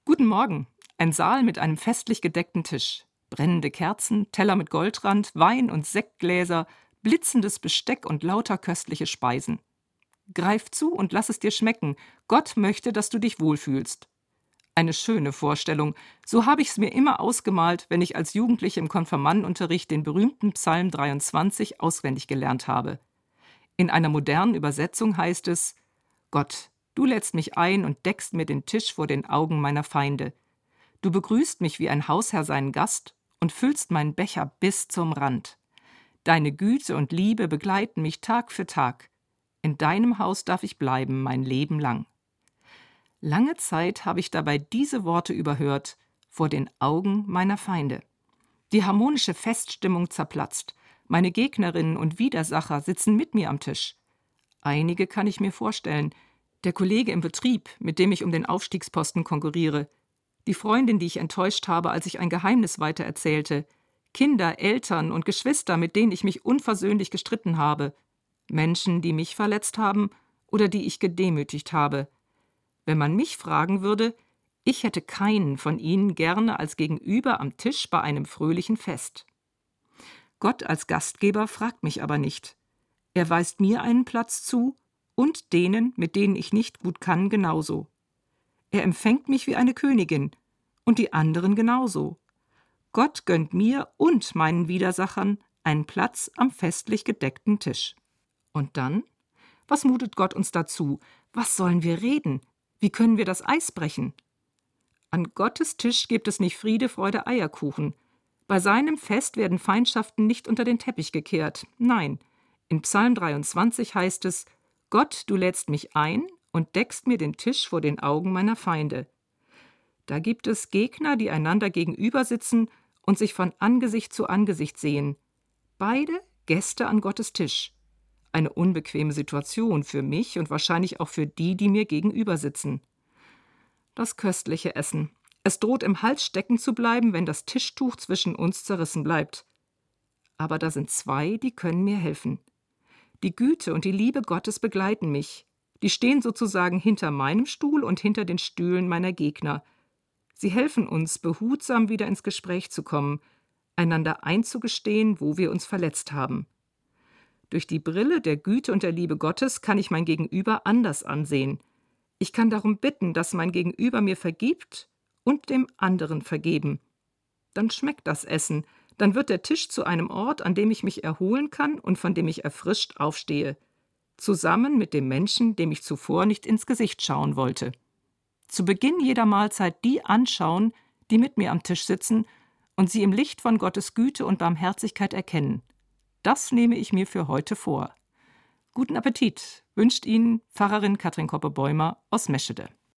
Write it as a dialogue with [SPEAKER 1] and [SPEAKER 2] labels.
[SPEAKER 1] Guten Morgen. Ein Saal mit einem festlich gedeckten Tisch. Brennende Kerzen, Teller mit Goldrand, Wein und Sektgläser, blitzendes Besteck und lauter köstliche Speisen. Greif zu und lass es dir schmecken. Gott möchte, dass du dich wohlfühlst. Eine schöne Vorstellung. So habe ich es mir immer ausgemalt, wenn ich als Jugendliche im Konfirmandenunterricht den berühmten Psalm 23 auswendig gelernt habe. In einer modernen Übersetzung heißt es: Gott, du lädst mich ein und deckst mir den Tisch vor den Augen meiner Feinde. Du begrüßt mich wie ein Hausherr seinen Gast und füllst meinen Becher bis zum Rand. Deine Güte und Liebe begleiten mich Tag für Tag. In deinem Haus darf ich bleiben mein Leben lang. Lange Zeit habe ich dabei diese Worte überhört: vor den Augen meiner Feinde. Die harmonische Feststimmung zerplatzt. Meine Gegnerinnen und Widersacher sitzen mit mir am Tisch. Einige kann ich mir vorstellen: der Kollege im Betrieb, mit dem ich um den Aufstiegsposten konkurriere, die Freundin, die ich enttäuscht habe, als ich ein Geheimnis weitererzählte, Kinder, Eltern und Geschwister, mit denen ich mich unversöhnlich gestritten habe, Menschen, die mich verletzt haben oder die ich gedemütigt habe. Wenn man mich fragen würde, ich hätte keinen von ihnen gerne als Gegenüber am Tisch bei einem fröhlichen Fest. Gott als Gastgeber fragt mich aber nicht. Er weist mir einen Platz zu und denen, mit denen ich nicht gut kann, genauso. Er empfängt mich wie eine Königin und die anderen genauso. Gott gönnt mir und meinen Widersachern einen Platz am festlich gedeckten Tisch. Und dann? Was mutet Gott uns dazu? Was sollen wir reden? Wie können wir das Eis brechen? An Gottes Tisch gibt es nicht Friede, Freude, Eierkuchen. Bei seinem Fest werden Feindschaften nicht unter den Teppich gekehrt. Nein, in Psalm 23 heißt es: Gott, du lädst mich ein und deckst mir den Tisch vor den Augen meiner Feinde. Da gibt es Gegner, die einander gegenüber sitzen und sich von Angesicht zu Angesicht sehen. Beide Gäste an Gottes Tisch. Eine unbequeme Situation für mich und wahrscheinlich auch für die, die mir gegenüber sitzen. Das köstliche Essen. Es droht im Hals stecken zu bleiben, wenn das Tischtuch zwischen uns zerrissen bleibt. Aber da sind zwei, die können mir helfen. Die Güte und die Liebe Gottes begleiten mich. Die stehen sozusagen hinter meinem Stuhl und hinter den Stühlen meiner Gegner. Sie helfen uns, behutsam wieder ins Gespräch zu kommen, einander einzugestehen, wo wir uns verletzt haben. Durch die Brille der Güte und der Liebe Gottes kann ich mein Gegenüber anders ansehen. Ich kann darum bitten, dass mein Gegenüber mir vergibt und dem anderen vergeben. Dann schmeckt das Essen, dann wird der Tisch zu einem Ort, an dem ich mich erholen kann und von dem ich erfrischt aufstehe. Zusammen mit dem Menschen, dem ich zuvor nicht ins Gesicht schauen wollte. Zu Beginn jeder Mahlzeit die anschauen, die mit mir am Tisch sitzen und sie im Licht von Gottes Güte und Barmherzigkeit erkennen. Das nehme ich mir für heute vor. Guten Appetit wünscht Ihnen Pfarrerin Katrin Koppe-Bäumer aus Meschede.